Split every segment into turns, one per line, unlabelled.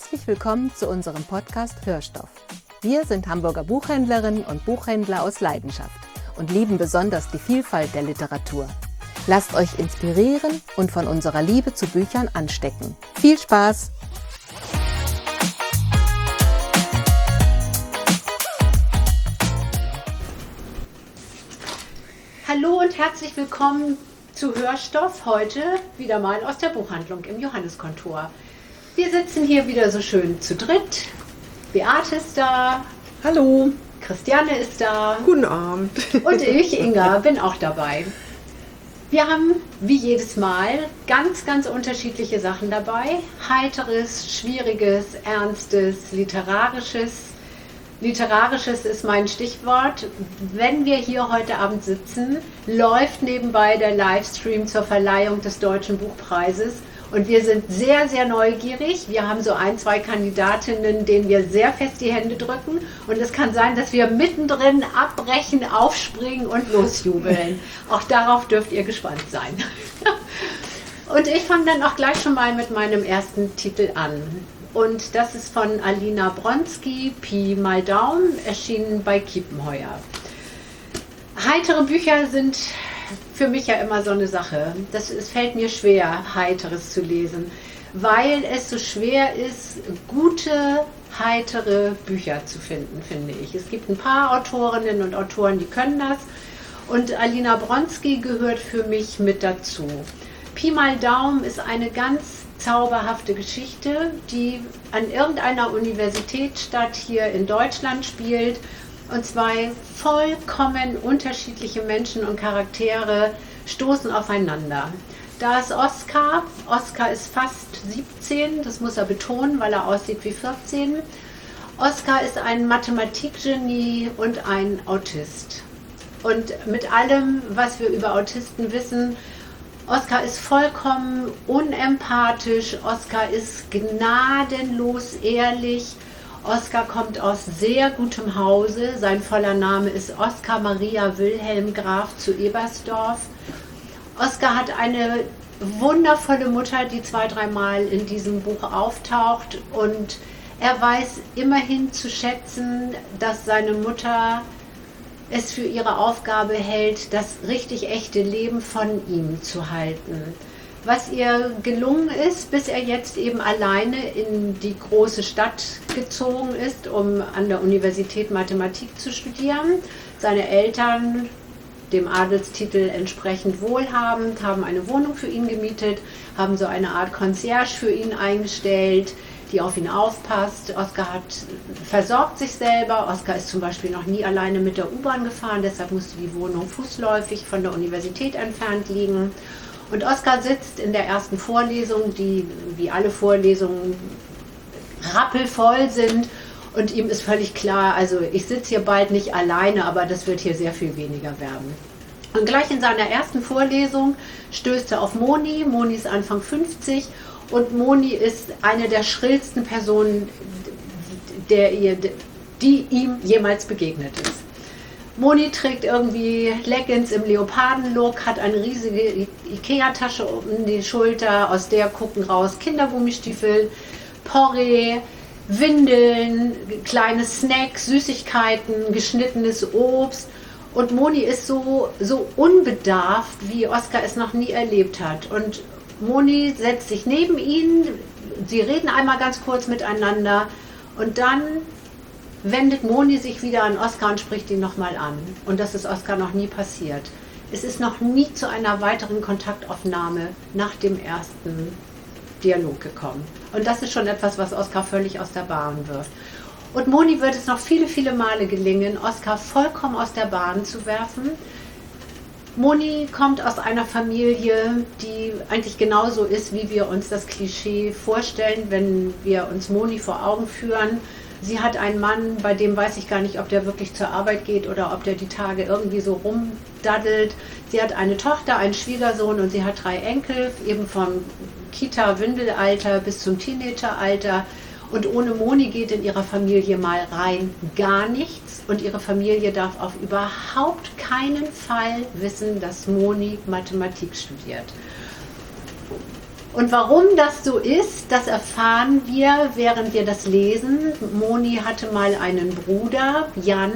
Herzlich willkommen zu unserem Podcast Hörstoff. Wir sind Hamburger Buchhändlerinnen und Buchhändler aus Leidenschaft und lieben besonders die Vielfalt der Literatur. Lasst euch inspirieren und von unserer Liebe zu Büchern anstecken. Viel Spaß!
Hallo und herzlich willkommen zu Hörstoff, heute wieder mal aus der Buchhandlung im Johanneskontor. Wir sitzen hier wieder so schön zu dritt. Beate ist da.
Hallo.
Christiane ist da.
Guten Abend.
Und ich, Inga, bin auch dabei. Wir haben, wie jedes Mal, ganz, ganz unterschiedliche Sachen dabei. Heiteres, Schwieriges, Ernstes, Literarisches. Literarisches ist mein Stichwort. Wenn wir hier heute Abend sitzen, läuft nebenbei der Livestream zur Verleihung des Deutschen Buchpreises. Und wir sind sehr, sehr neugierig. Wir haben so ein, zwei Kandidatinnen, denen wir sehr fest die Hände drücken. Und es kann sein, dass wir mittendrin abbrechen, aufspringen und losjubeln. Auch darauf dürft ihr gespannt sein. Und ich fange dann auch gleich schon mal mit meinem ersten Titel an. Und das ist von Alina Bronski, Pi mal Daumen, erschienen bei Kiepenheuer. Heitere Bücher sind für mich ja immer so eine Sache. Es fällt mir schwer, Heiteres zu lesen, weil es so schwer ist, gute, heitere Bücher zu finden, finde ich. Es gibt ein paar Autorinnen und Autoren, die können das. Und Alina Bronski gehört für mich mit dazu. Pi mal Daumen ist eine ganz zauberhafte Geschichte, die an irgendeiner Universitätsstadt hier in Deutschland spielt. Und zwei vollkommen unterschiedliche Menschen und Charaktere stoßen aufeinander. Da ist Oskar. Oskar ist fast 17, das muss er betonen, weil er aussieht wie 14. Oskar ist ein Mathematikgenie und ein Autist. Und mit allem, was wir über Autisten wissen, Oskar ist vollkommen unempathisch, Oskar ist gnadenlos ehrlich. Oskar kommt aus sehr gutem Hause. Sein voller Name ist Oskar Maria Wilhelm Graf zu Ebersdorf. Oskar hat eine wundervolle Mutter, die 2-3 Mal in diesem Buch auftaucht. Und er weiß immerhin zu schätzen, dass seine Mutter es für ihre Aufgabe hält, das richtig echte Leben von ihm zu halten. Was ihr gelungen ist, bis er jetzt eben alleine in die große Stadt gezogen ist, um an der Universität Mathematik zu studieren. Seine Eltern, dem Adelstitel entsprechend wohlhabend, haben eine Wohnung für ihn gemietet, haben so eine Art Concierge für ihn eingestellt, die auf ihn aufpasst. Oskar versorgt sich selber. Oskar ist zum Beispiel noch nie alleine mit der U-Bahn gefahren, deshalb musste die Wohnung fußläufig von der Universität entfernt liegen. Und Oskar sitzt in der ersten Vorlesung, die wie alle Vorlesungen rappelvoll sind. Und ihm ist völlig klar, also ich sitze hier bald nicht alleine, aber das wird hier sehr viel weniger werden. Und gleich in seiner ersten Vorlesung stößt er auf Moni. Moni ist Anfang 50 und Moni ist eine der schrillsten Personen, die ihm jemals begegnet ist. Moni trägt irgendwie Leggings im Leopardenlook, hat eine riesige Ikea-Tasche um die Schulter, aus der gucken raus Kindergummistiefel, Porree, Windeln, kleine Snacks, Süßigkeiten, geschnittenes Obst. Und Moni ist so unbedarft, wie Oskar es noch nie erlebt hat. Und Moni setzt sich neben ihn, sie reden einmal ganz kurz miteinander und dann wendet Moni sich wieder an Oskar und spricht ihn nochmal an. Und das ist Oskar noch nie passiert. Es ist noch nie zu einer weiteren Kontaktaufnahme nach dem ersten Dialog gekommen. Und das ist schon etwas, was Oskar völlig aus der Bahn wirft. Und Moni wird es noch viele, viele Male gelingen, Oskar vollkommen aus der Bahn zu werfen. Moni kommt aus einer Familie, die eigentlich genauso ist, wie wir uns das Klischee vorstellen, wenn wir uns Moni vor Augen führen. Sie hat einen Mann, bei dem weiß ich gar nicht, ob der wirklich zur Arbeit geht oder ob der die Tage irgendwie so rumdaddelt. Sie hat eine Tochter, einen Schwiegersohn und sie hat 3 Enkel, eben vom Kita-Windelalter bis zum Teenageralter. Und ohne Moni geht in ihrer Familie mal rein gar nichts. Und ihre Familie darf auf überhaupt keinen Fall wissen, dass Moni Mathematik studiert. Und warum das so ist, das erfahren wir, während wir das lesen. Moni hatte mal einen Bruder, Jan,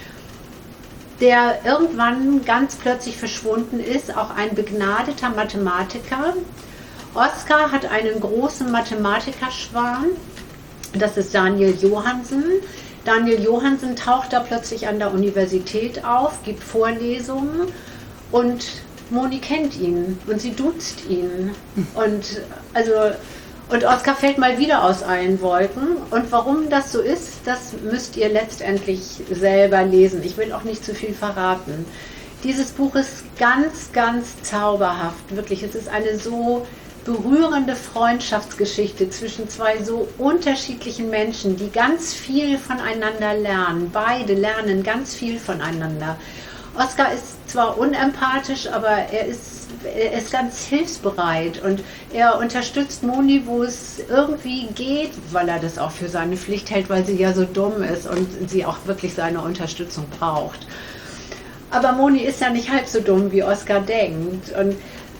der irgendwann ganz plötzlich verschwunden ist, auch ein begnadeter Mathematiker. Oskar hat einen großen Mathematikerschwarm, das ist Daniel Johansen. Daniel Johansen taucht da plötzlich an der Universität auf, gibt Vorlesungen und Moni kennt ihn und sie duzt ihn. Und Oskar fällt mal wieder aus allen Wolken. Und warum das so ist, das müsst ihr letztendlich selber lesen. Ich will auch nicht zu viel verraten. Dieses Buch ist ganz, ganz zauberhaft. Wirklich, es ist eine so berührende Freundschaftsgeschichte zwischen zwei so unterschiedlichen Menschen, die ganz viel voneinander lernen. Beide lernen ganz viel voneinander. Oskar ist zwar unempathisch, aber er ist ganz hilfsbereit und er unterstützt Moni, wo es irgendwie geht, weil er das auch für seine Pflicht hält, weil sie ja so dumm ist und sie auch wirklich seine Unterstützung braucht. Aber Moni ist ja nicht halb so dumm, wie Oskar denkt. Und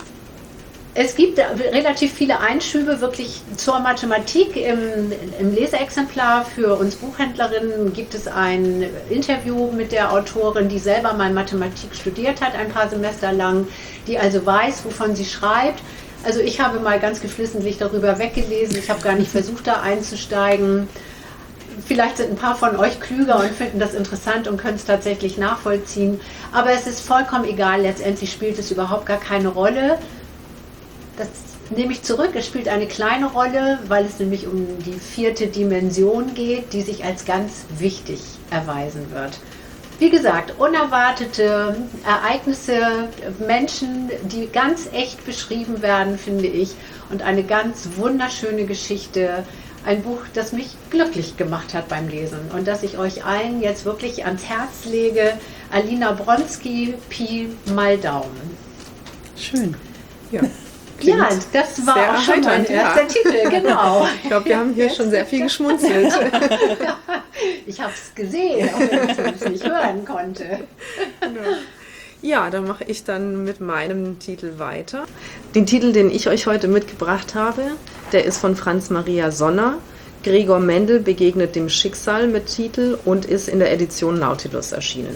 es gibt relativ viele Einschübe wirklich zur Mathematik. Im Leseexemplar für uns Buchhändlerinnen gibt es ein Interview mit der Autorin, die selber mal Mathematik studiert hat, ein paar Semester lang, die also weiß, wovon sie schreibt. Also ich habe mal ganz geflissentlich darüber weggelesen. Ich habe gar nicht versucht, da einzusteigen. Vielleicht sind ein paar von euch klüger und finden das interessant und können es tatsächlich nachvollziehen. Aber es ist vollkommen egal. Letztendlich spielt es überhaupt gar keine Rolle. Das nehme ich zurück. Es spielt eine kleine Rolle, weil es nämlich um die 4. Dimension geht, die sich als ganz wichtig erweisen wird. Wie gesagt, unerwartete Ereignisse, Menschen, die ganz echt beschrieben werden, finde ich. Und eine ganz wunderschöne Geschichte. Ein Buch, das mich glücklich gemacht hat beim Lesen und das ich euch allen jetzt wirklich ans Herz lege. Alina Bronski, Pi mal Daumen.
Schön. Ja.
Ja, das war auch schon mein erster Titel, genau.
Ich glaube, wir haben hier schon sehr viel geschmunzelt.
Ich habe es gesehen, auch wenn ich es nicht hören konnte.
Genau. Ja, dann mache ich dann mit meinem Titel weiter. Den Titel, den ich euch heute mitgebracht habe, der ist von Franz Maria Sonner. Gregor Mendel begegnet dem Schicksal mit Titel und ist in der Edition Nautilus erschienen.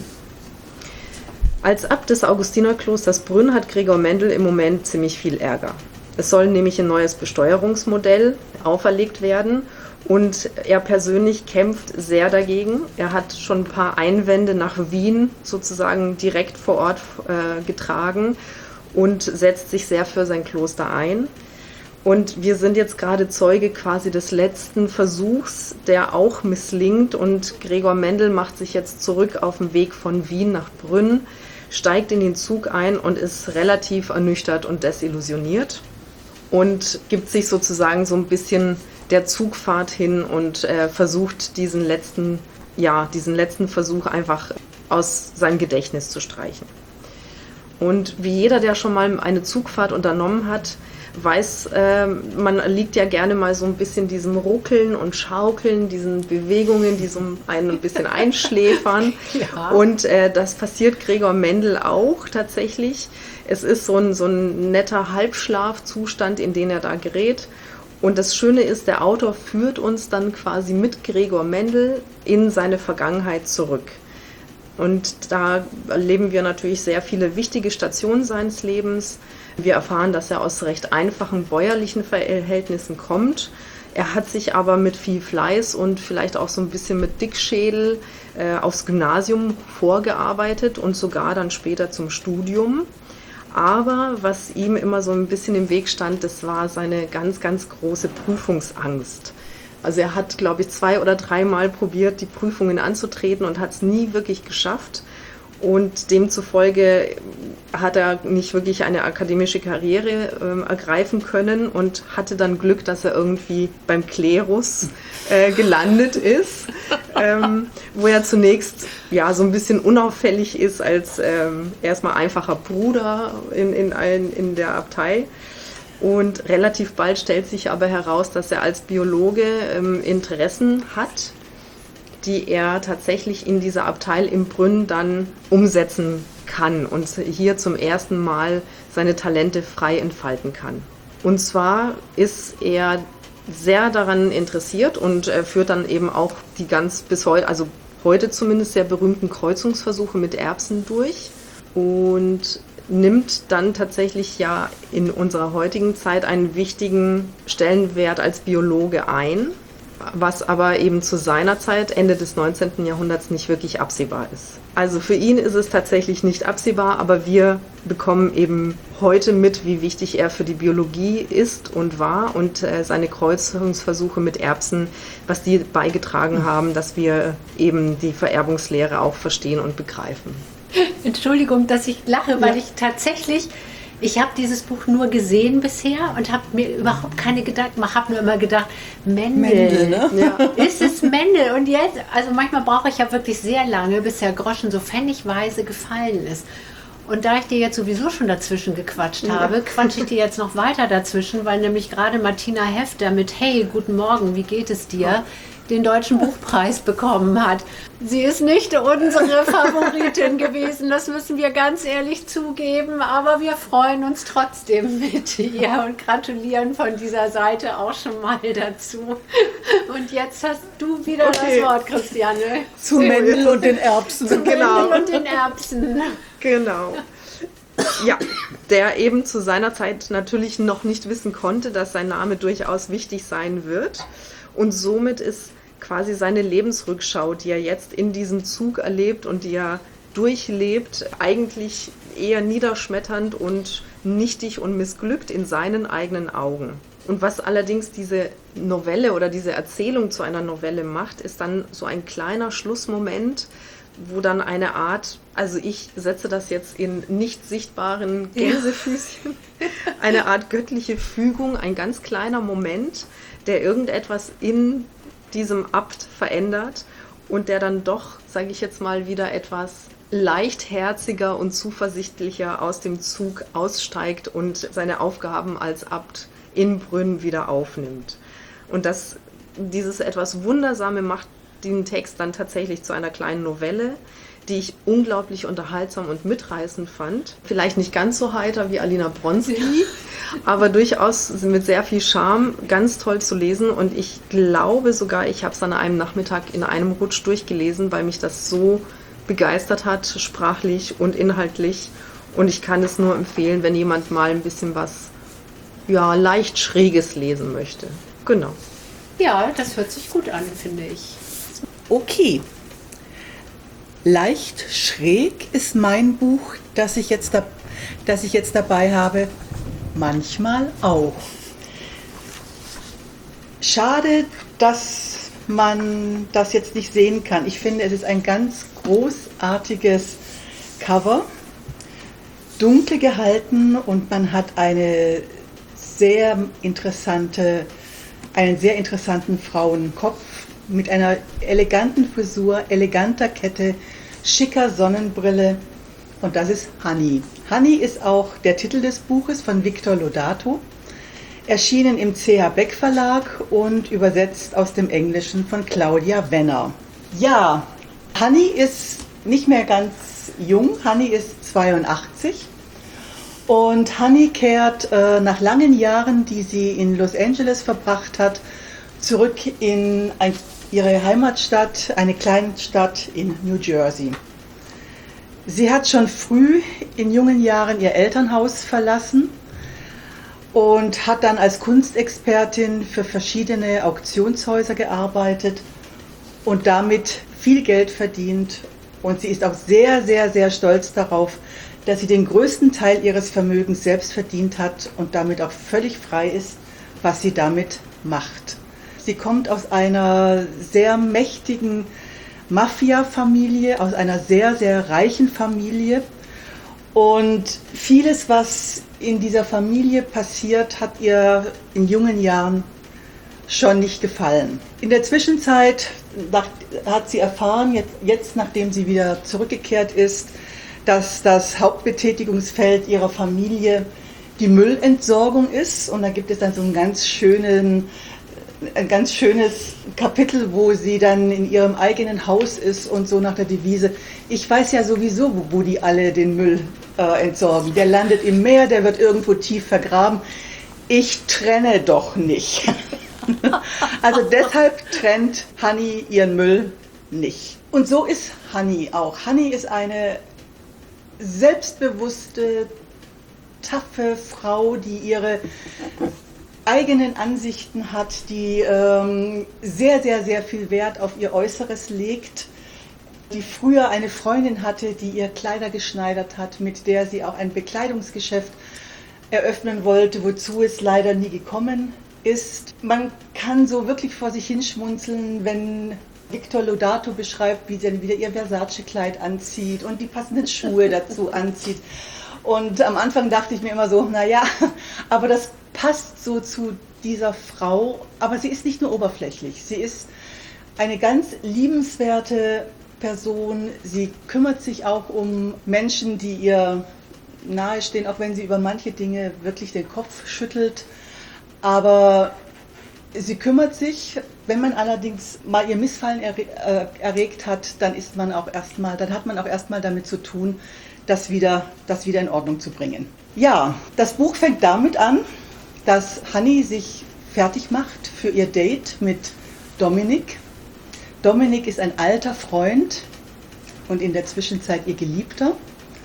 Als Abt des Augustinerklosters Brünn hat Gregor Mendel im Moment ziemlich viel Ärger. Es soll nämlich ein neues Besteuerungsmodell auferlegt werden und er persönlich kämpft sehr dagegen. Er hat schon ein paar Einwände nach Wien sozusagen direkt vor Ort getragen und setzt sich sehr für sein Kloster ein. Und wir sind jetzt gerade Zeuge quasi des letzten Versuchs, der auch misslingt. Und Gregor Mendel macht sich jetzt zurück auf den Weg von Wien nach Brünn, steigt in den Zug ein und ist relativ ernüchtert und desillusioniert und gibt sich sozusagen so ein bisschen der Zugfahrt hin und versucht diesen letzten Versuch einfach aus seinem Gedächtnis zu streichen. Und wie jeder, der schon mal eine Zugfahrt unternommen hat, weiß, man liegt ja gerne mal so ein bisschen diesem Ruckeln und Schaukeln, diesen Bewegungen, die so einen ein bisschen einschläfern. Ja. Und das passiert Gregor Mendel auch tatsächlich. Es ist so ein netter Halbschlafzustand, in den er da gerät. Und das Schöne ist, der Autor führt uns dann quasi mit Gregor Mendel in seine Vergangenheit zurück. Und da erleben wir natürlich sehr viele wichtige Stationen seines Lebens. Wir erfahren, dass er aus recht einfachen bäuerlichen Verhältnissen kommt. Er hat sich aber mit viel Fleiß und vielleicht auch so ein bisschen mit Dickschädel aufs Gymnasium vorgearbeitet und sogar dann später zum Studium. Aber was ihm immer so ein bisschen im Weg stand, das war seine ganz, ganz große Prüfungsangst. Also er hat, glaube ich, 2 oder 3 Mal probiert, die Prüfungen anzutreten und hat es nie wirklich geschafft. Und demzufolge hat er nicht wirklich eine akademische Karriere ergreifen können und hatte dann Glück, dass er irgendwie beim Klerus gelandet ist, wo er zunächst ja so ein bisschen unauffällig ist als erstmal einfacher Bruder in der Abtei. Und relativ bald stellt sich aber heraus, dass er als Biologe Interessen hat, die er tatsächlich in dieser Abtei im Brünn dann umsetzen kann und hier zum ersten Mal seine Talente frei entfalten kann. Und zwar ist er sehr daran interessiert und führt dann eben auch die bis heute, also heute zumindest sehr berühmten Kreuzungsversuche mit Erbsen durch und nimmt dann tatsächlich ja in unserer heutigen Zeit einen wichtigen Stellenwert als Biologe ein, was aber eben zu seiner Zeit, Ende des 19. Jahrhunderts, nicht wirklich absehbar ist. Also für ihn ist es tatsächlich nicht absehbar, aber wir bekommen eben heute mit, wie wichtig er für die Biologie ist und war und seine Kreuzungsversuche mit Erbsen, was die beigetragen haben, dass wir eben die Vererbungslehre auch verstehen und begreifen.
Entschuldigung, dass ich lache, weil ich habe dieses Buch nur gesehen bisher und habe mir überhaupt keine Gedanken gemacht, habe nur immer gedacht, Mendel,
ne?
Ja. Ist es Mendel? Und jetzt, also manchmal brauche ich ja wirklich sehr lange, bis der Groschen so pfennigweise gefallen ist. Und da ich dir jetzt sowieso schon dazwischen gequatscht habe, quatsche ich dir jetzt noch weiter dazwischen, weil nämlich gerade Martina Hefter mit Hey, guten Morgen, wie geht es dir? Den Deutschen Buchpreis bekommen hat. Sie ist nicht unsere Favoritin gewesen, das müssen wir ganz ehrlich zugeben, aber wir freuen uns trotzdem mit ihr und gratulieren von dieser Seite auch schon mal dazu. Und jetzt hast du wieder das Wort, Christiane.
Zu Mendel und den Erbsen.
Zu Mendel und den Erbsen.
Genau. Ja, der eben zu seiner Zeit natürlich noch nicht wissen konnte, dass sein Name durchaus wichtig sein wird. Und somit ist quasi seine Lebensrückschau, die er jetzt in diesem Zug erlebt und die er durchlebt, eigentlich eher niederschmetternd und nichtig und missglückt in seinen eigenen Augen. Und was allerdings diese Novelle oder diese Erzählung zu einer Novelle macht, ist dann so ein kleiner Schlussmoment, wo dann eine Art, also ich setze das jetzt in nicht sichtbaren Gänsefüßchen, eine Art göttliche Fügung, ein ganz kleiner Moment, der irgendetwas in diesem Abt verändert und der dann doch, sage ich jetzt mal, wieder etwas leichtherziger und zuversichtlicher aus dem Zug aussteigt und seine Aufgaben als Abt in Brünn wieder aufnimmt. Und dieses etwas Wundersame macht den Text dann tatsächlich zu einer kleinen Novelle, die ich unglaublich unterhaltsam und mitreißend fand. Vielleicht nicht ganz so heiter wie Alina Bronski, aber durchaus mit sehr viel Charme, ganz toll zu lesen. Und ich glaube sogar, ich habe es an einem Nachmittag in einem Rutsch durchgelesen, weil mich das so begeistert hat, sprachlich und inhaltlich. Und ich kann es nur empfehlen, wenn jemand mal ein bisschen was leicht Schräges lesen möchte. Genau.
Ja, das hört sich gut an, finde ich.
Okay. Leicht schräg ist mein Buch, das ich jetzt dabei habe. Manchmal auch. Schade, dass man das jetzt nicht sehen kann. Ich finde, es ist ein ganz großartiges Cover. Dunkel gehalten und man hat einen sehr interessanten Frauenkopf mit einer eleganten Frisur, eleganter Kette, schicker Sonnenbrille und das ist Honey. Honey ist auch der Titel des Buches von Victor Lodato, erschienen im C.H. Beck Verlag und übersetzt aus dem Englischen von Claudia Wenner. Ja, Honey ist nicht mehr ganz jung, Honey ist 82 und Honey kehrt nach langen Jahren, die sie in Los Angeles verbracht hat, zurück in ihre Heimatstadt, eine kleine Stadt in New Jersey. Sie hat schon früh in jungen Jahren ihr Elternhaus verlassen und hat dann als Kunstexpertin für verschiedene Auktionshäuser gearbeitet und damit viel Geld verdient. Und sie ist auch sehr, sehr, sehr stolz darauf, dass sie den größten Teil ihres Vermögens selbst verdient hat und damit auch völlig frei ist, was sie damit macht. Sie kommt aus einer sehr mächtigen Mafia-Familie, aus einer sehr, sehr reichen Familie. Und vieles, was in dieser Familie passiert, hat ihr in jungen Jahren schon nicht gefallen. In der Zwischenzeit hat sie erfahren, jetzt nachdem sie wieder zurückgekehrt ist, dass das Hauptbetätigungsfeld ihrer Familie die Müllentsorgung ist. Und da gibt es dann so ein ganz schönes Kapitel, wo sie dann in ihrem eigenen Haus ist und so nach der Devise, ich weiß ja sowieso, wo die alle den Müll entsorgen. Der landet im Meer, der wird irgendwo tief vergraben. ich trenne doch nicht. Also deshalb trennt Hanni ihren Müll nicht. Und so ist Hanni auch. Hanni ist eine selbstbewusste, taffe Frau, die ihre eigenen Ansichten hat, die sehr, sehr, sehr viel Wert auf ihr Äußeres legt, die früher eine Freundin hatte, die ihr Kleider geschneidert hat, mit der sie auch ein Bekleidungsgeschäft eröffnen wollte, wozu es leider nie gekommen ist. Man kann so wirklich vor sich hinschmunzeln, wenn Victor Lodato beschreibt, wie sie dann wieder ihr Versace-Kleid anzieht und die passenden Schuhe dazu anzieht. Und am Anfang dachte ich mir immer so, naja, aber das passt so zu dieser Frau. Aber sie ist nicht nur oberflächlich, sie ist eine ganz liebenswerte Person. Sie kümmert sich auch um Menschen, die ihr nahestehen, auch wenn sie über manche Dinge wirklich den Kopf schüttelt. Aber sie kümmert sich. Wenn man allerdings mal ihr Missfallen erregt hat, dann hat man auch erstmal damit zu tun, das wieder in Ordnung zu bringen. Ja, das Buch fängt damit an, dass Hanni sich fertig macht für ihr Date mit Dominik. Dominik ist ein alter Freund und in der Zwischenzeit ihr Geliebter.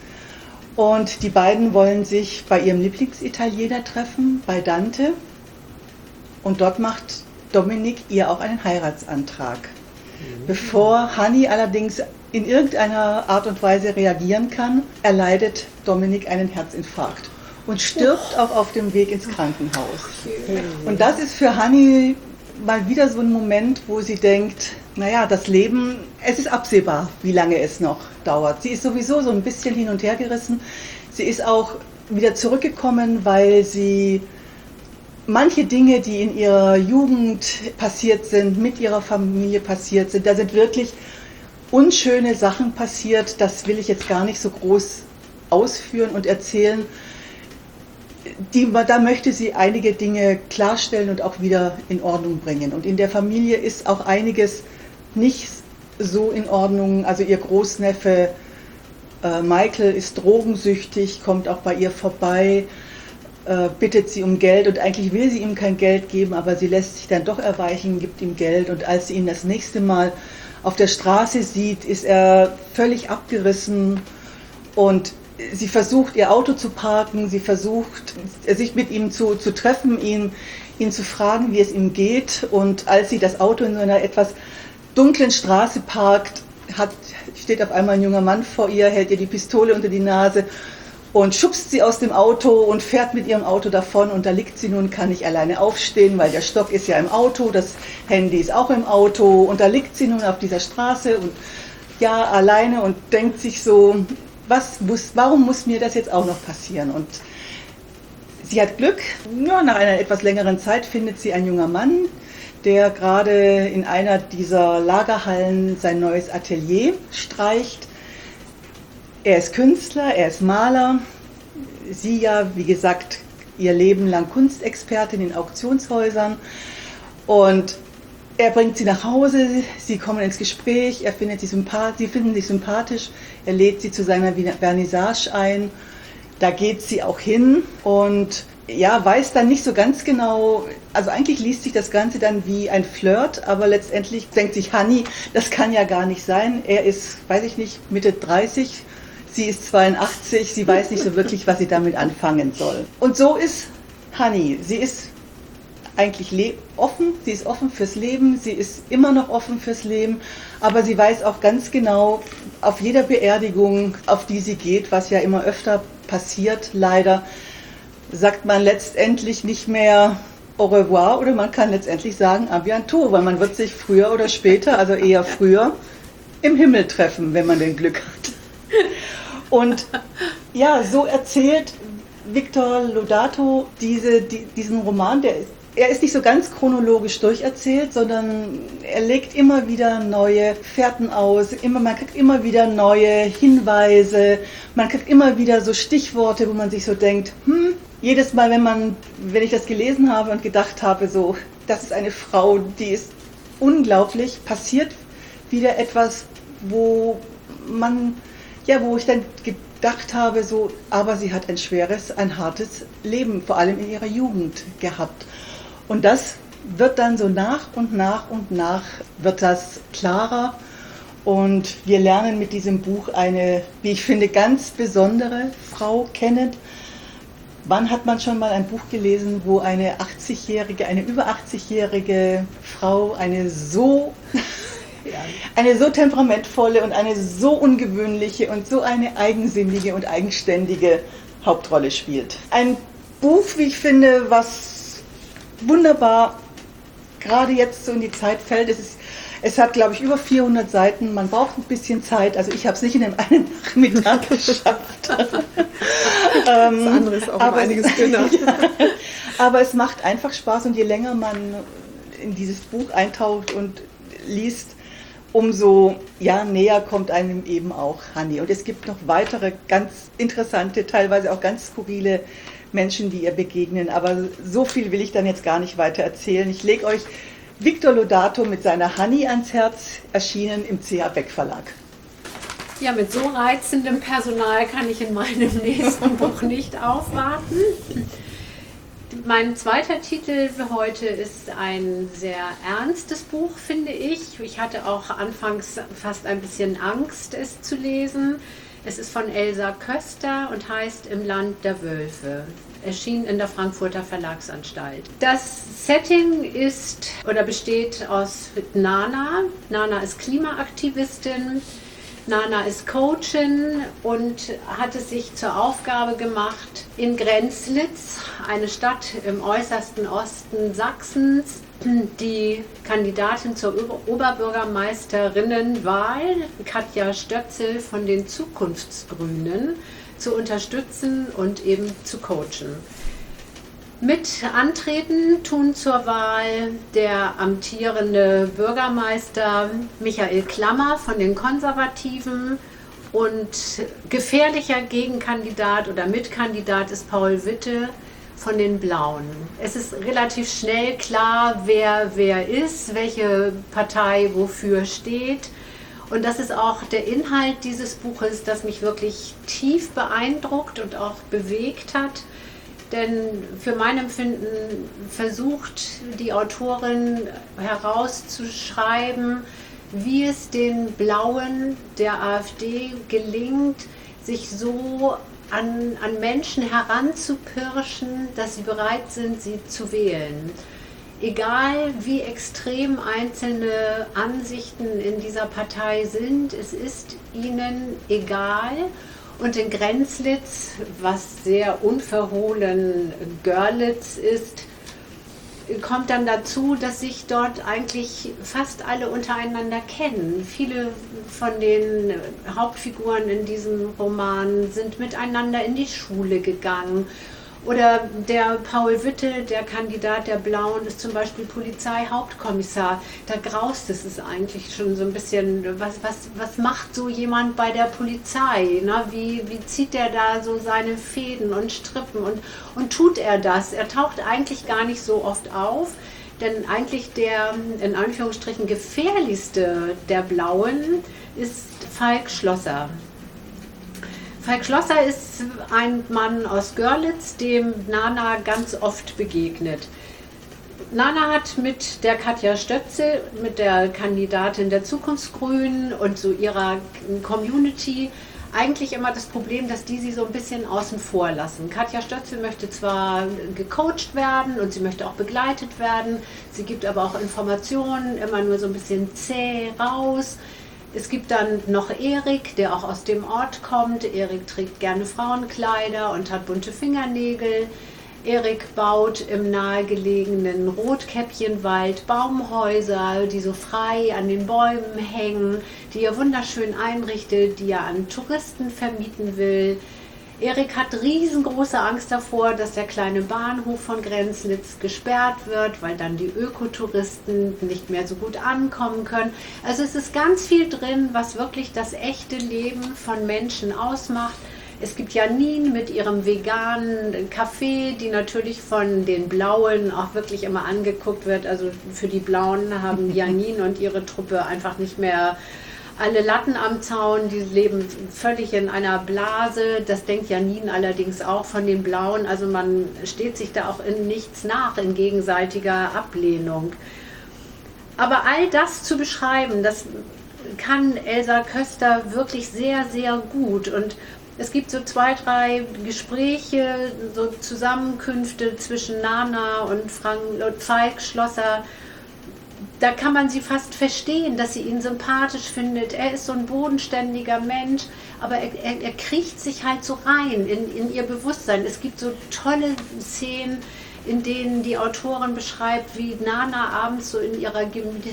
Und die beiden wollen sich bei ihrem Lieblingsitaliener treffen, bei Dante. Und dort macht Dominik ihr auch einen Heiratsantrag. Bevor Hanni allerdings in irgendeiner Art und Weise reagieren kann, erleidet Dominik einen Herzinfarkt und stirbt auch auf dem Weg ins Krankenhaus. Und das ist für Hanni mal wieder so ein Moment, wo sie denkt, naja, das Leben, es ist absehbar, wie lange es noch dauert. Sie ist sowieso so ein bisschen hin und her gerissen. Sie ist auch wieder zurückgekommen, weil sie manche Dinge, die in ihrer Jugend passiert sind, mit ihrer Familie passiert sind, da sind wirklich unschöne Sachen passiert. Das will ich jetzt gar nicht so groß ausführen und erzählen. Da möchte sie einige Dinge klarstellen und auch wieder in Ordnung bringen. Und in der Familie ist auch einiges nicht so in Ordnung. Also ihr Großneffe Michael ist drogensüchtig, kommt auch bei ihr vorbei, bittet sie um Geld und eigentlich will sie ihm kein Geld geben, aber sie lässt sich dann doch erweichen, gibt ihm Geld und als sie ihn das nächste Mal auf der Straße sieht, ist er völlig abgerissen und sie versucht ihr Auto zu parken, sie versucht sich mit ihm zu treffen, ihn zu fragen, wie es ihm geht und als sie das Auto in so einer etwas dunklen Straße parkt, steht auf einmal ein junger Mann vor ihr, hält ihr die Pistole unter die Nase und schubst sie aus dem Auto und fährt mit ihrem Auto davon und da liegt sie nun, kann nicht alleine aufstehen, weil der Stock ist ja im Auto, das Handy ist auch im Auto und da liegt sie nun auf dieser Straße und ja, alleine und denkt sich so, warum muss mir das jetzt auch noch passieren? Und sie hat Glück, ja, nach einer etwas längeren Zeit findet sie einen jungen Mann, der gerade in einer dieser Lagerhallen sein neues Atelier streicht. Er ist Künstler, er ist Maler, sie ja, wie gesagt, ihr Leben lang Kunstexpertin in Auktionshäusern und er bringt sie nach Hause, sie kommen ins Gespräch, sie finden sich sympathisch, er lädt sie zu seiner Vernissage ein, da geht sie auch hin und ja, weiß dann nicht so ganz genau, also eigentlich liest sich das Ganze dann wie ein Flirt, aber letztendlich denkt sich Hanni, das kann ja gar nicht sein, er ist, weiß ich nicht, Mitte 30, sie ist 82, sie weiß nicht so wirklich, was sie damit anfangen soll. Und so ist Hanni, sie ist eigentlich offen, sie ist offen fürs Leben, sie ist immer noch offen fürs Leben, aber sie weiß auch ganz genau, auf jeder Beerdigung, auf die sie geht, was ja immer öfter passiert, leider, sagt man letztendlich nicht mehr au revoir oder man kann letztendlich sagen à bientôt, weil man wird sich früher oder später, also eher früher, im Himmel treffen, wenn man den Glück hat. Und ja, so erzählt Victor Lodato diesen Roman, er ist nicht so ganz chronologisch durcherzählt, sondern er legt immer wieder neue Fährten aus, man kriegt immer wieder neue Hinweise, man kriegt immer wieder so Stichworte, wo man sich so denkt, jedes Mal, wenn ich das gelesen habe und gedacht habe, so, das ist eine Frau, die ist unglaublich, passiert wieder etwas, wo ich dann gedacht habe, so, aber sie hat ein schweres, ein hartes Leben, vor allem in ihrer Jugend gehabt. Und das wird dann so nach und nach wird das klarer. Und wir lernen mit diesem Buch eine, wie ich finde, ganz besondere Frau kennen. Wann hat man schon mal ein Buch gelesen, wo eine über 80-jährige Frau eine so temperamentvolle und eine so ungewöhnliche und so eine eigensinnige und eigenständige Hauptrolle spielt? Ein Buch, wie ich finde, was wunderbar gerade jetzt so in die Zeit fällt. Es hat, glaube ich, über 400 Seiten. Man braucht ein bisschen Zeit. Also ich habe es nicht in einem Nachmittag geschafft.
Das andere ist auch einiges dünner.
Ja, aber es macht einfach Spaß und je länger man in dieses Buch eintaucht und liest, umso näher kommt einem eben auch Hanni. Und es gibt noch weitere ganz interessante, teilweise auch ganz skurrile Menschen, die ihr begegnen. Aber so viel will ich dann jetzt gar nicht weiter erzählen. Ich lege euch Victor Lodato mit seiner Hanni ans Herz, erschienen im C.H. Beck Verlag.
Ja, mit so reizendem Personal kann ich in meinem nächsten Buch nicht aufwarten. Mein zweiter Titel für heute ist ein sehr ernstes Buch, finde ich. Ich hatte auch anfangs fast ein bisschen Angst, es zu lesen. Es ist von Elsa Köster und heißt Im Land der Wölfe. Erschien in der Frankfurter Verlagsanstalt. Das Setting besteht aus Nana. Nana ist Klimaaktivistin. Nana ist Coachin und hat es sich zur Aufgabe gemacht, in Grenzlitz, eine Stadt im äußersten Osten Sachsens, die Kandidatin zur Oberbürgermeisterinnenwahl, Katja Stöpsel von den Zukunftsgrünen, zu unterstützen und eben zu coachen. Mit antreten tun zur Wahl der amtierende Bürgermeister Michael Klammer von den Konservativen und gefährlicher Gegenkandidat oder Mitkandidat ist Paul Witte von den Blauen. Es ist relativ schnell klar, wer ist, welche Partei wofür steht. Und das ist auch der Inhalt dieses Buches, das mich wirklich tief beeindruckt und auch bewegt hat. Denn für mein Empfinden versucht die Autorin herauszuschreiben, wie es den Blauen der AfD gelingt, sich so an Menschen heranzupirschen, dass sie bereit sind, sie zu wählen. Egal wie extrem einzelne Ansichten in dieser Partei sind, es ist ihnen egal. Und in Grenzlitz, was sehr unverhohlen Görlitz ist, kommt dann dazu, dass sich dort eigentlich fast alle untereinander kennen. Viele von den Hauptfiguren in diesem Roman sind miteinander in die Schule gegangen. Oder der Paul Witte, der Kandidat der Blauen, ist zum Beispiel Polizeihauptkommissar. Da graust es eigentlich schon so ein bisschen, was macht so jemand bei der Polizei? Ne? Wie zieht er da so seine Fäden und Strippen und tut er das? Er taucht eigentlich gar nicht so oft auf, denn eigentlich der in Anführungsstrichen gefährlichste der Blauen ist Falk Schlosser. Falk Schlosser ist ein Mann aus Görlitz, dem Nana ganz oft begegnet. Nana hat mit der Katja Stöpsel, mit der Kandidatin der Zukunftsgrünen und so ihrer Community eigentlich immer das Problem, dass die sie so ein bisschen außen vor lassen. Katja Stöpsel möchte zwar gecoacht werden und sie möchte auch begleitet werden, sie gibt aber auch Informationen immer nur so ein bisschen zäh raus. Es gibt dann noch Erik, der auch aus dem Ort kommt. Erik trägt gerne Frauenkleider und hat bunte Fingernägel. Erik baut im nahegelegenen Rotkäppchenwald Baumhäuser, die so frei an den Bäumen hängen, die er wunderschön einrichtet, die er an Touristen vermieten will. Erik hat riesengroße Angst davor, dass der kleine Bahnhof von Grenzlitz gesperrt wird, weil dann die Ökotouristen nicht mehr so gut ankommen können. Also es ist ganz viel drin, was wirklich das echte Leben von Menschen ausmacht. Es gibt Janine mit ihrem veganen Kaffee, die natürlich von den Blauen auch wirklich immer angeguckt wird. Also für die Blauen haben Janine und ihre Truppe einfach nicht mehr alle Latten am Zaun, die leben völlig in einer Blase. Das denkt Janine allerdings auch von den Blauen. Also man steht sich da auch in nichts nach, in gegenseitiger Ablehnung. Aber all das zu beschreiben, das kann Elsa Köster wirklich sehr, sehr gut. Und es gibt so 2, 3 Gespräche, so Zusammenkünfte zwischen Nana und Falk Schlosser. Da kann man sie fast verstehen, dass sie ihn sympathisch findet. Er ist so ein bodenständiger Mensch, aber er kriecht sich halt so rein in ihr Bewusstsein. Es gibt so tolle Szenen, in denen die Autorin beschreibt, wie Nana abends so in ihrer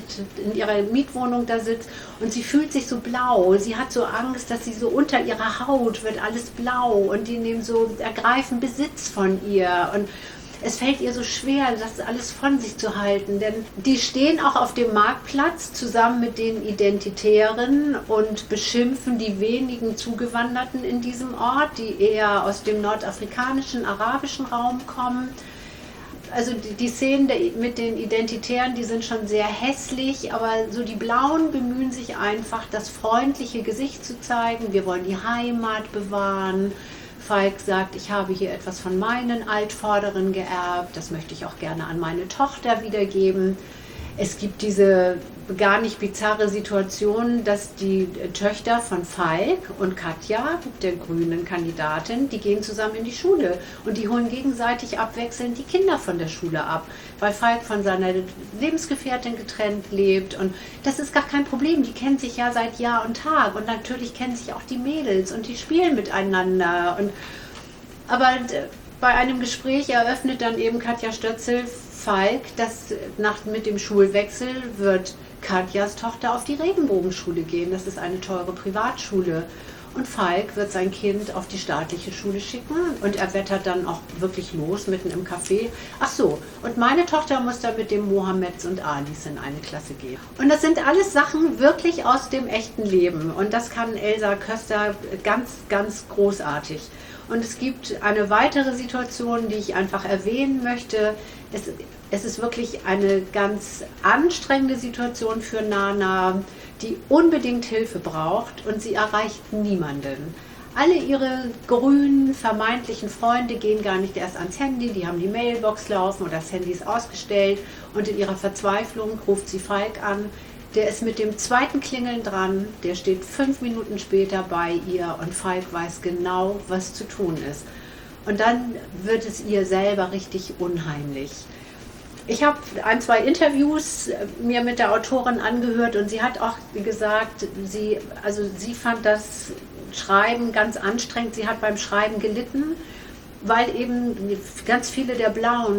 Mietwohnung da sitzt und sie fühlt sich so blau. Sie hat so Angst, dass sie so unter ihrer Haut wird alles blau und die ergreifen Besitz von ihr. Und es fällt ihr so schwer, das alles von sich zu halten, denn die stehen auch auf dem Marktplatz zusammen mit den Identitären und beschimpfen die wenigen Zugewanderten in diesem Ort, die eher aus dem nordafrikanischen, arabischen Raum kommen. Also die Szenen mit den Identitären, die sind schon sehr hässlich, aber so die Blauen bemühen sich einfach, das freundliche Gesicht zu zeigen. Wir wollen die Heimat bewahren. Falk sagt, ich habe hier etwas von meinen Altvorderen geerbt, das möchte ich auch gerne an meine Tochter wiedergeben. Es gibt diese gar nicht bizarre Situation, dass die Töchter von Falk und Katja, der grünen Kandidatin, die gehen zusammen in die Schule und die holen gegenseitig abwechselnd die Kinder von der Schule ab, weil Falk von seiner Lebensgefährtin getrennt lebt und das ist gar kein Problem, die kennen sich ja seit Jahr und Tag und natürlich kennen sich auch die Mädels und die spielen miteinander. Aber bei einem Gespräch eröffnet dann eben Katja Stötzel Falk, dass mit dem Schulwechsel wird Katjas Tochter auf die Regenbogenschule gehen. Das ist eine teure Privatschule. Und Falk wird sein Kind auf die staatliche Schule schicken und er wettert dann auch wirklich los, mitten im Café. Ach so, und meine Tochter muss dann mit dem Mohammeds und Alis in eine Klasse gehen. Und das sind alles Sachen wirklich aus dem echten Leben. Und das kann Elsa Köster ganz, ganz großartig. Und es gibt eine weitere Situation, die ich einfach erwähnen möchte. Es ist wirklich eine ganz anstrengende Situation für Nana, die unbedingt Hilfe braucht und sie erreicht niemanden. Alle ihre grünen, vermeintlichen Freunde gehen gar nicht erst ans Handy, die haben die Mailbox laufen oder das Handy ist ausgestellt und in ihrer Verzweiflung ruft sie Falk an. Der ist mit dem zweiten Klingeln dran, der steht 5 Minuten später bei ihr und Falk weiß genau, was zu tun ist. Und dann wird es ihr selber richtig unheimlich. Ich habe 1, 2 Interviews mir mit der Autorin angehört und sie hat auch gesagt, sie fand das Schreiben ganz anstrengend. Sie hat beim Schreiben gelitten, weil eben ganz viele der Blauen,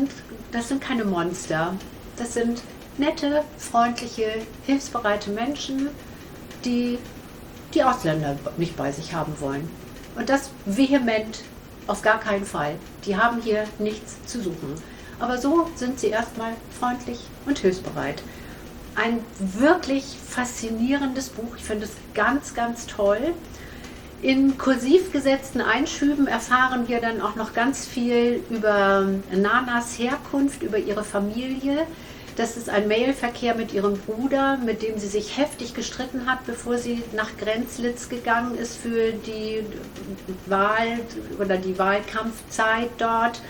das sind keine Monster. Das sind nette, freundliche, hilfsbereite Menschen, die die Ausländer nicht bei sich haben wollen. Und das vehement auf gar keinen Fall. Die haben hier nichts zu suchen. Aber so sind sie erstmal freundlich und hilfsbereit. Ein wirklich faszinierendes Buch. Ich finde es ganz, ganz toll. In kursiv gesetzten Einschüben erfahren wir dann auch noch ganz viel über Nanas Herkunft, über ihre Familie. Das ist ein Mailverkehr mit ihrem Bruder, mit dem sie sich heftig gestritten hat, bevor sie nach Grenzlitz gegangen ist für die Wahl oder die Wahlkampfzeit dort.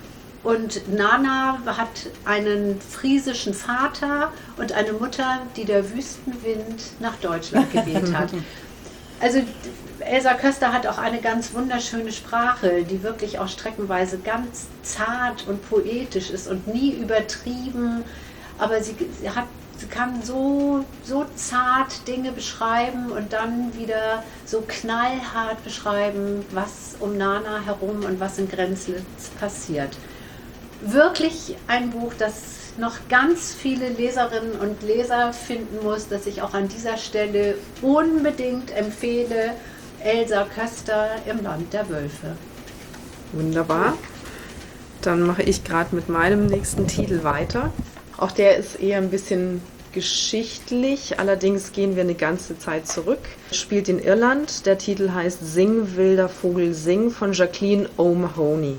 Und Nana hat einen friesischen Vater und eine Mutter, die der Wüstenwind nach Deutschland geweht hat. Also Elsa Köster hat auch eine ganz wunderschöne Sprache, die wirklich auch streckenweise ganz zart und poetisch ist und nie übertrieben. Aber sie kann so zart Dinge beschreiben und dann wieder so knallhart beschreiben, was um Nana herum und was in Grenzlitz passiert. Wirklich ein Buch, das noch ganz viele Leserinnen und Leser finden muss, das ich auch an dieser Stelle unbedingt empfehle. Elsa Köster im Land der Wölfe.
Wunderbar. Dann mache ich gerade mit meinem nächsten Titel weiter. Auch der ist eher ein bisschen geschichtlich, allerdings gehen wir eine ganze Zeit zurück. Spielt in Irland. Der Titel heißt Sing, wilder Vogel, sing von Jacqueline O'Mahony.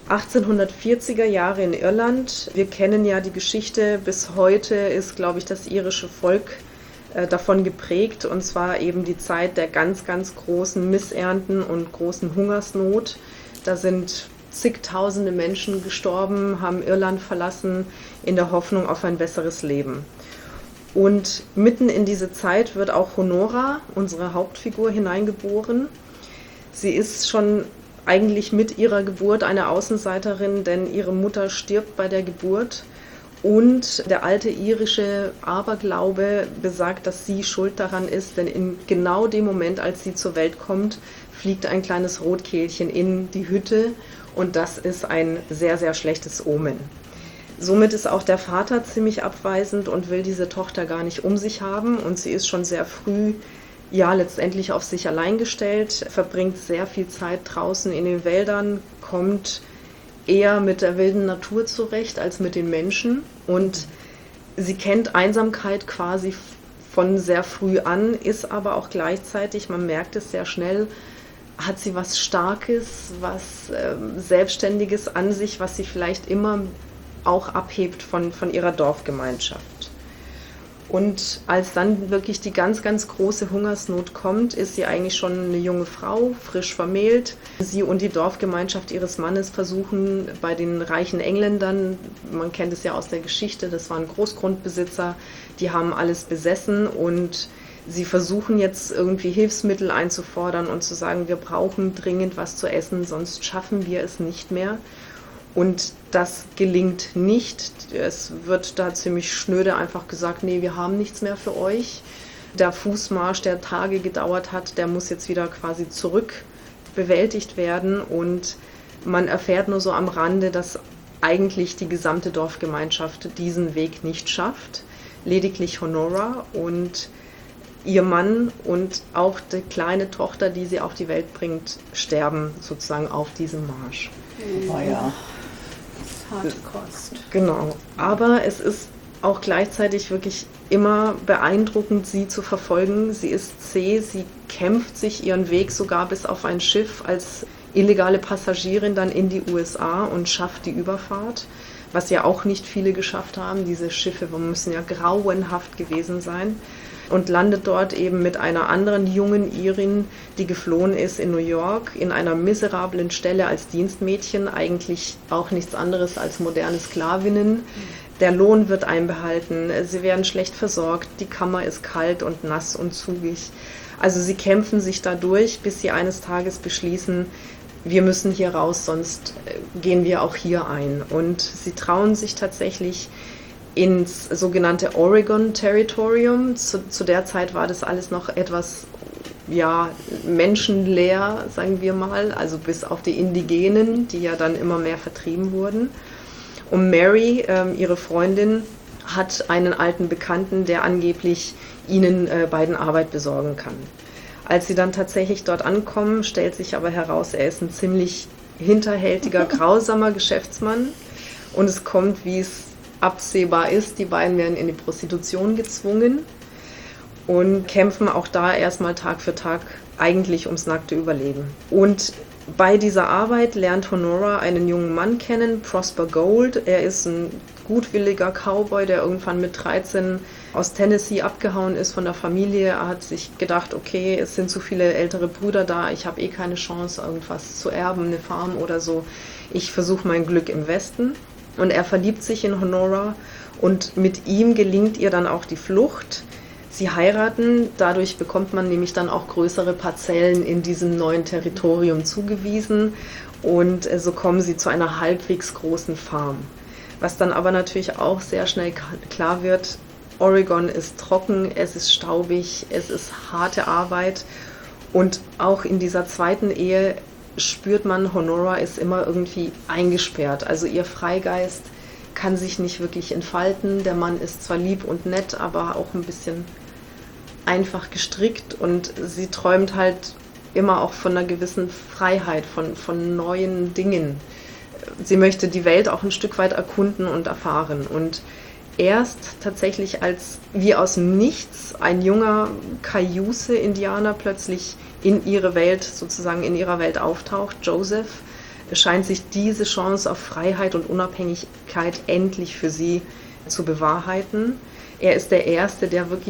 1840er Jahre in Irland. Wir kennen ja die Geschichte. Bis heute ist, glaube ich, das irische Volk davon geprägt, und zwar eben die Zeit der ganz, ganz großen Missernten und großen Hungersnot. Da sind zigtausende Menschen gestorben, haben Irland verlassen in der Hoffnung auf ein besseres Leben. Und mitten in diese Zeit wird auch Honora, unsere Hauptfigur, hineingeboren. Sie ist schon eigentlich mit ihrer Geburt eine Außenseiterin, denn ihre Mutter stirbt bei der Geburt. Und der alte irische Aberglaube besagt, dass sie schuld daran ist, denn in genau dem Moment, als sie zur Welt kommt, fliegt ein kleines Rotkehlchen in die Hütte, und das ist ein sehr, sehr schlechtes Omen. Somit ist auch der Vater ziemlich abweisend und will diese Tochter gar nicht um sich haben, und sie ist schon sehr früh letztendlich auf sich allein gestellt, verbringt sehr viel Zeit draußen in den Wäldern, kommt eher mit der wilden Natur zurecht als mit den Menschen, und sie kennt Einsamkeit quasi von sehr früh an, ist aber auch gleichzeitig, man merkt es sehr schnell, hat sie was Starkes, was Selbstständiges an sich, was sie vielleicht immer auch abhebt von ihrer Dorfgemeinschaft. Und als dann wirklich die ganz, ganz große Hungersnot kommt, ist sie eigentlich schon eine junge Frau, frisch vermählt. Sie und die Dorfgemeinschaft ihres Mannes versuchen bei den reichen Engländern, man kennt es ja aus der Geschichte, das waren Großgrundbesitzer, die haben alles besessen, und sie versuchen jetzt irgendwie Hilfsmittel einzufordern und zu sagen, wir brauchen dringend was zu essen, sonst schaffen wir es nicht mehr. Und das gelingt nicht. Es wird da ziemlich schnöde einfach gesagt, nee, wir haben nichts mehr für euch. Der Fußmarsch, der Tage gedauert hat, der muss jetzt wieder quasi zurück bewältigt werden. Und man erfährt nur so am Rande, dass eigentlich die gesamte Dorfgemeinschaft diesen Weg nicht schafft. Lediglich Honora und ihr Mann und auch die kleine Tochter, die sie auf die Welt bringt, sterben sozusagen auf diesem Marsch.
Oh ja.
Harte Kost.
Genau, aber es ist auch gleichzeitig wirklich immer beeindruckend, sie zu verfolgen. Sie ist zäh, sie kämpft sich ihren Weg sogar bis auf ein Schiff als illegale Passagierin dann in die USA und schafft die Überfahrt, was ja auch nicht viele geschafft haben. Diese Schiffe müssen ja grauenhaft gewesen sein. Und landet dort eben mit einer anderen jungen Irin, die geflohen ist in New York, in einer miserablen Stelle als Dienstmädchen, eigentlich auch nichts anderes als moderne Sklavinnen. Der Lohn wird einbehalten, sie werden schlecht versorgt, die Kammer ist kalt und nass und zugig. Also sie kämpfen sich da durch, bis sie eines Tages beschließen, wir müssen hier raus, sonst gehen wir auch hier ein. Und sie trauen sich tatsächlich ins sogenannte Oregon Territorium. Zu der Zeit war das alles noch etwas menschenleer, sagen wir mal, also bis auf die Indigenen, die ja dann immer mehr vertrieben wurden. Und Mary, ihre Freundin, hat einen alten Bekannten, der angeblich ihnen beiden Arbeit besorgen kann. Als sie dann tatsächlich dort ankommen, stellt sich aber heraus, er ist ein ziemlich hinterhältiger, grausamer Geschäftsmann, und es kommt, wie es absehbar ist, die beiden werden in die Prostitution gezwungen und kämpfen auch da erstmal Tag für Tag eigentlich ums nackte Überleben. Und bei dieser Arbeit lernt Honora einen jungen Mann kennen, Prosper Gold. Er ist ein gutwilliger Cowboy, der irgendwann mit 13 aus Tennessee abgehauen ist von der Familie. Er hat sich gedacht, okay, es sind zu viele ältere Brüder da, ich habe keine Chance, irgendwas zu erben, eine Farm oder so. Ich versuche mein Glück im Westen. Und er verliebt sich in Honora, und mit ihm gelingt ihr dann auch die Flucht. Sie heiraten, dadurch bekommt man nämlich dann auch größere Parzellen in diesem neuen Territorium zugewiesen, und so kommen sie zu einer halbwegs großen Farm. Was dann aber natürlich auch sehr schnell klar wird, Oregon ist trocken, es ist staubig, es ist harte Arbeit, und auch in dieser zweiten Ehe spürt man, Honora ist immer irgendwie eingesperrt. Also ihr Freigeist kann sich nicht wirklich entfalten. Der Mann ist zwar lieb und nett, aber auch ein bisschen einfach gestrickt, und sie träumt halt immer auch von einer gewissen Freiheit, von neuen Dingen. Sie möchte die Welt auch ein Stück weit erkunden und erfahren. Und erst tatsächlich, als wie aus dem Nichts ein junger Cayuse-Indianer plötzlich in ihrer Welt auftaucht, Joseph, scheint sich diese Chance auf Freiheit und Unabhängigkeit endlich für sie zu bewahrheiten. Er ist der Erste, der wirklich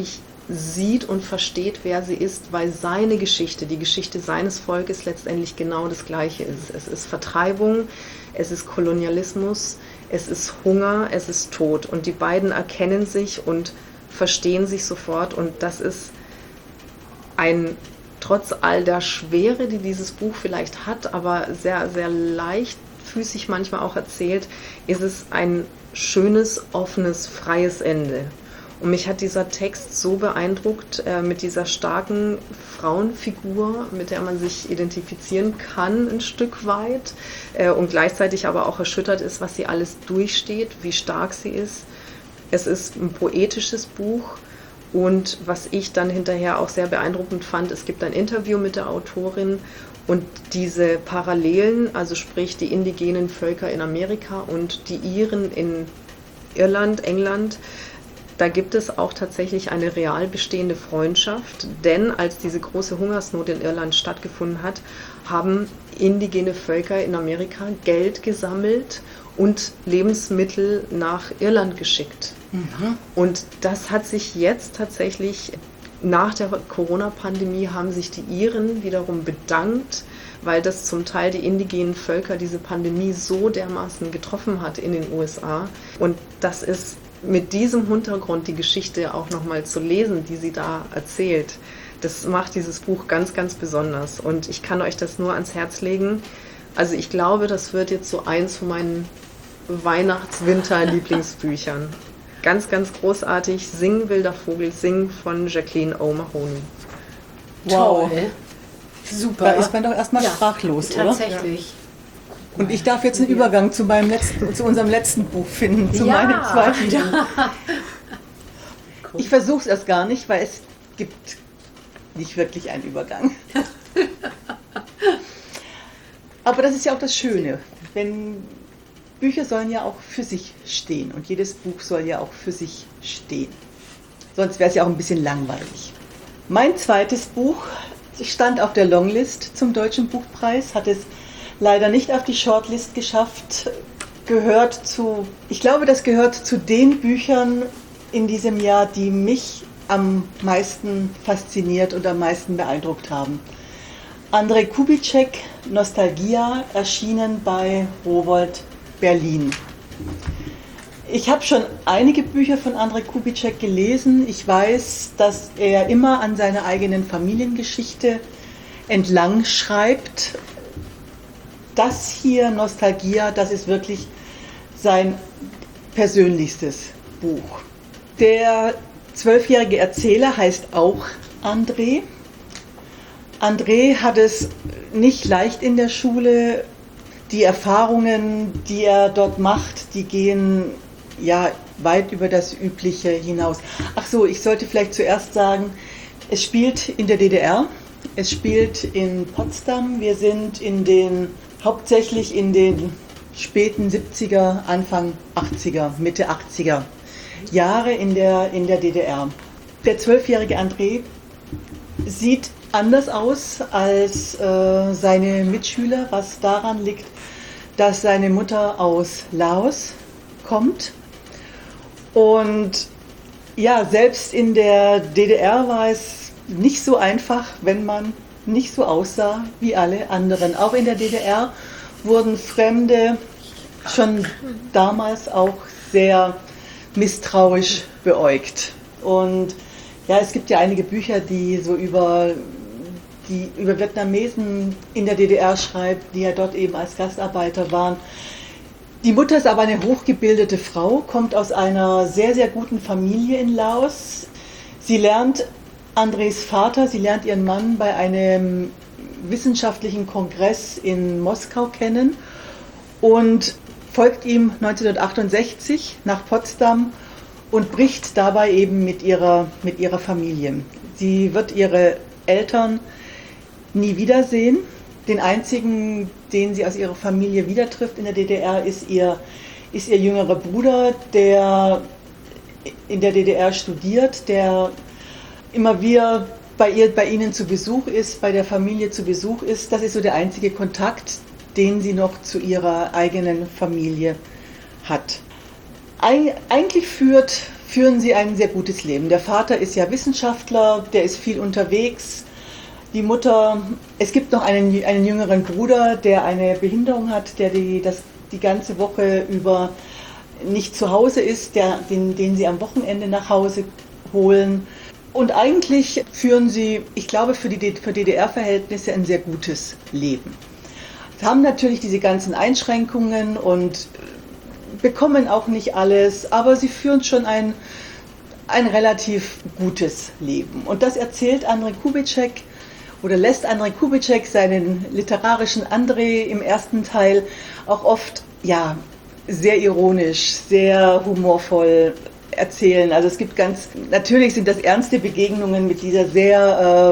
sieht und versteht, wer sie ist, weil seine Geschichte, die Geschichte seines Volkes letztendlich genau das Gleiche ist. Es ist Vertreibung, es ist Kolonialismus, es ist Hunger, es ist Tod. Und die beiden erkennen sich und verstehen sich sofort. Und das ist trotz all der Schwere, die dieses Buch vielleicht hat, aber sehr, sehr leichtfüßig manchmal auch erzählt, ist es ein schönes, offenes, freies Ende. Und mich hat dieser Text so beeindruckt, mit dieser starken Frauenfigur, mit der man sich identifizieren kann ein Stück weit und gleichzeitig aber auch erschüttert ist, was sie alles durchsteht, wie stark sie ist. Es ist ein poetisches Buch und was ich dann hinterher auch sehr beeindruckend fand, es gibt ein Interview mit der Autorin und diese Parallelen, also sprich die indigenen Völker in Amerika und die Iren in Irland, England, da gibt es auch tatsächlich eine real bestehende Freundschaft, denn als diese große Hungersnot in Irland stattgefunden hat, haben indigene Völker in Amerika Geld gesammelt und Lebensmittel nach Irland geschickt. Mhm. Und das hat sich jetzt tatsächlich, nach der Corona-Pandemie haben sich die Iren wiederum bedankt, weil das zum Teil die indigenen Völker diese Pandemie so dermaßen getroffen hat in den USA. Und das ist mit diesem Hintergrund die Geschichte auch nochmal zu lesen, die sie da erzählt, das macht dieses Buch ganz, ganz besonders. Und ich kann euch das nur ans Herz legen. Also ich glaube, das wird jetzt so eins von meinen Weihnachts-Winter-Lieblingsbüchern. Ganz, ganz großartig. Sing, wilder Vogel, Sing von Jacqueline O'Mahony.
Wow.
Toll. Super.
Da ist man doch erstmal sprachlos, oder?
Tatsächlich.
Und ich darf jetzt einen Übergang zu unserem letzten Buch finden, zu meinem zweiten Buch. Ich versuche es erst gar nicht, weil es gibt nicht wirklich einen Übergang. Aber das ist ja auch das Schöne, wenn Bücher sollen ja auch für sich stehen und jedes Buch soll ja auch für sich stehen. Sonst wäre es ja auch ein bisschen langweilig. Mein zweites Buch stand auf der Longlist zum Deutschen Buchpreis, hat es leider nicht auf die Shortlist geschafft, ich glaube, das gehört zu den Büchern in diesem Jahr, die mich am meisten fasziniert und am meisten beeindruckt haben. Andrzej Kubitschek, Nostalgia, erschienen bei Rowohlt Berlin. Ich habe schon einige Bücher von Andrzej Kubitschek gelesen. Ich weiß, dass er immer an seiner eigenen Familiengeschichte entlang schreibt. Das hier, Nostalgia, das ist wirklich sein persönlichstes Buch. Der 12-jährige Erzähler heißt auch André. André hat es nicht leicht in der Schule. Die Erfahrungen, die er dort macht, die gehen ja weit über das Übliche hinaus. Ach so, ich sollte vielleicht zuerst sagen, es spielt in der DDR, es spielt in Potsdam. Wir sind hauptsächlich in den späten 70er, Anfang 80er, Mitte 80er Jahre in der DDR. Der 12-jährige André sieht anders aus als seine Mitschüler, was daran liegt, dass seine Mutter aus Laos kommt. Und ja, selbst in der DDR war es nicht so einfach, wenn man nicht so aussah wie alle anderen. Auch in der DDR wurden Fremde schon damals auch sehr misstrauisch beäugt. Und ja, es gibt ja einige Bücher, die so über Vietnamesen in der DDR schreibt, die ja dort eben als Gastarbeiter waren. Die Mutter ist aber eine hochgebildete Frau, kommt aus einer sehr, sehr guten Familie in Laos. Sie lernt Andres Vater, sie lernt ihren Mann bei einem wissenschaftlichen Kongress in Moskau kennen und folgt ihm 1968 nach Potsdam und bricht dabei eben mit ihrer Familie. Sie wird ihre Eltern nie wiedersehen. Den einzigen, den sie aus ihrer Familie wieder trifft in der DDR, ist ihr jüngerer Bruder, der in der DDR studiert, der immer wieder bei ihnen zu Besuch ist, bei der Familie zu Besuch ist. Das ist so der einzige Kontakt, den sie noch zu ihrer eigenen Familie hat. Eigentlich führen sie ein sehr gutes Leben. Der Vater ist ja Wissenschaftler, der ist viel unterwegs. Die Mutter, es gibt noch einen jüngeren Bruder, der eine Behinderung hat, der die ganze Woche über nicht zu Hause ist, den sie am Wochenende nach Hause holen. Und eigentlich führen sie, ich glaube, für DDR-Verhältnisse ein sehr gutes Leben. Sie haben natürlich diese ganzen Einschränkungen und bekommen auch nicht alles, aber sie führen schon ein relativ gutes Leben. Und das erzählt Andrej Kubitschek oder lässt Andrej Kubitschek seinen literarischen Andrej im ersten Teil auch oft sehr ironisch, sehr humorvoll erzählen. Also es gibt natürlich sind das ernste Begegnungen mit dieser sehr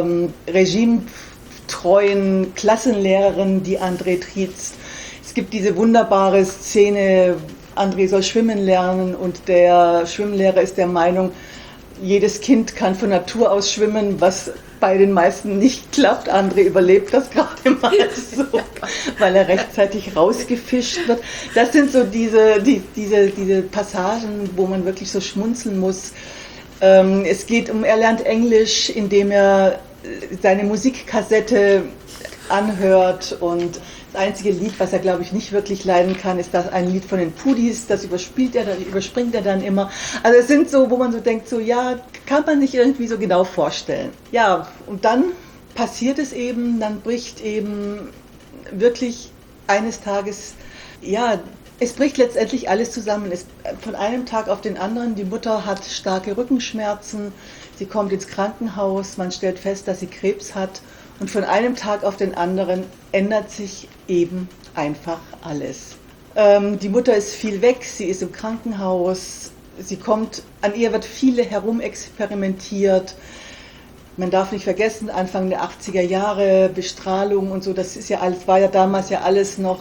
regimetreuen Klassenlehrerin, die Andrej triezt. Es gibt diese wunderbare Szene, Andrej soll schwimmen lernen und der Schwimmlehrer ist der Meinung, jedes Kind kann von Natur aus schwimmen, was bei den meisten nicht klappt. Andrej überlebt das gerade mal so, weil er rechtzeitig rausgefischt wird. Das sind so diese Passagen, wo man wirklich so schmunzeln muss. Es geht er lernt Englisch, indem er seine Musikkassette anhört, und das einzige Lied, was er, glaube ich, nicht wirklich leiden kann, ist das ein Lied von den Pudis, das überspringt er dann immer. Also es sind so, wo man so denkt, so ja, kann man nicht irgendwie so genau vorstellen. Ja, und dann passiert es eben, dann bricht eben wirklich eines Tages, es bricht letztendlich alles zusammen. Von einem Tag auf den anderen, die Mutter hat starke Rückenschmerzen, sie kommt ins Krankenhaus, man stellt fest, dass sie Krebs hat. Und von einem Tag auf den anderen ändert sich eben einfach alles. Die Mutter ist viel weg, sie ist im Krankenhaus, an ihr wird viel herumexperimentiert. Man darf nicht vergessen, Anfang der 80er Jahre, Bestrahlung und so, war ja damals ja alles noch,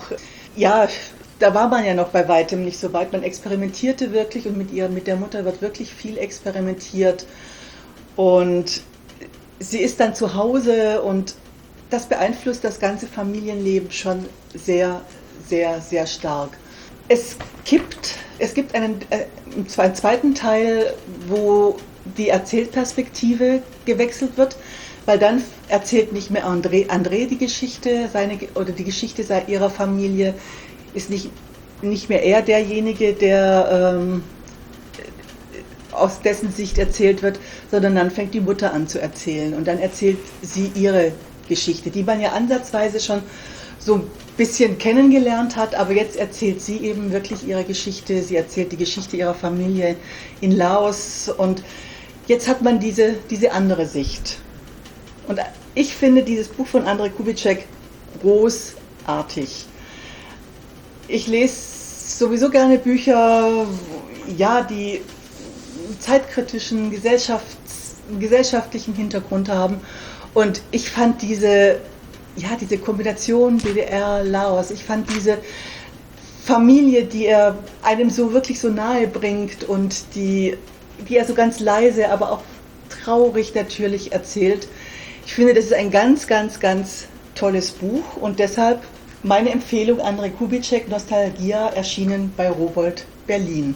da war man ja noch bei weitem nicht so weit. Man experimentierte wirklich, und mit der Mutter wird wirklich viel experimentiert. Und sie ist dann zu Hause, und das beeinflusst das ganze Familienleben schon sehr, sehr, sehr stark. Es gibt einen zweiten Teil, wo die Erzählperspektive gewechselt wird, weil dann erzählt nicht mehr Andrej die Geschichte, die Geschichte ihrer Familie, ist nicht mehr er derjenige, der aus dessen Sicht erzählt wird, sondern dann fängt die Mutter an zu erzählen, und dann erzählt sie ihre Geschichte, die man ja ansatzweise schon so ein bisschen kennengelernt hat, aber jetzt erzählt sie eben wirklich ihre Geschichte, sie erzählt die Geschichte ihrer Familie in Laos, und jetzt hat man diese andere Sicht. Und ich finde dieses Buch von Andrej Kubitschek großartig. Ich lese sowieso gerne Bücher, die zeitkritischen, gesellschaftlichen Hintergrund haben. Und ich fand diese Kombination DDR-Laos, ich fand diese Familie, die er einem so wirklich so nahe bringt und die er so ganz leise, aber auch traurig natürlich erzählt. Ich finde, das ist ein ganz, ganz, ganz tolles Buch, und deshalb meine Empfehlung, Andrej Kubitschek, Nostalgia, erschienen bei Rowohlt Berlin.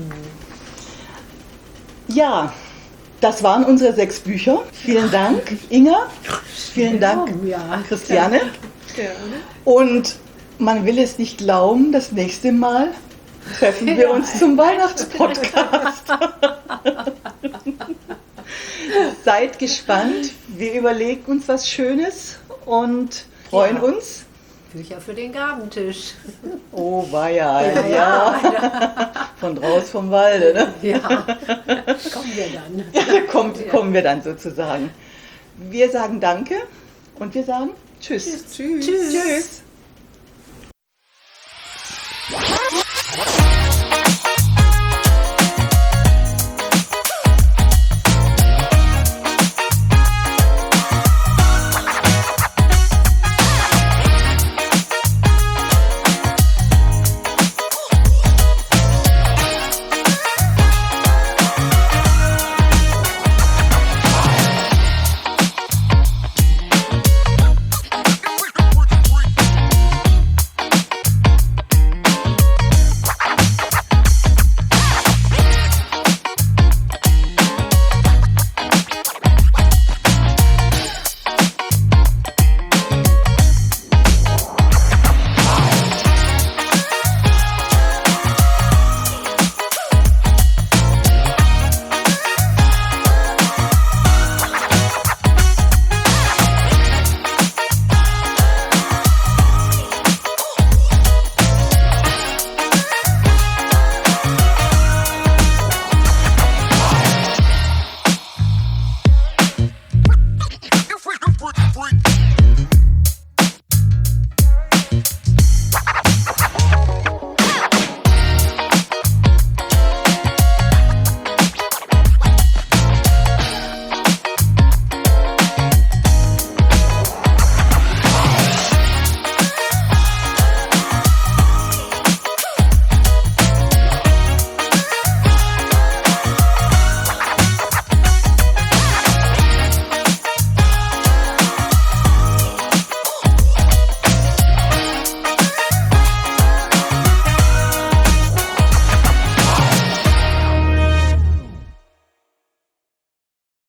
Ja, das waren unsere 6 Bücher. Vielen Dank, Inga. Vielen Dank, Christiane. Und man will es nicht glauben, das nächste Mal treffen wir uns zum Weihnachtspodcast. Seid gespannt. Wir überlegen uns was Schönes und freuen uns.
Bücher für den Gabentisch.
Oh, weia, ja. Von draußen vom Walde, ne?
Ja, kommen wir dann.
Ja, kommen wir dann sozusagen. Wir sagen Danke und wir sagen Tschüss.
Tschüss.
Tschüss.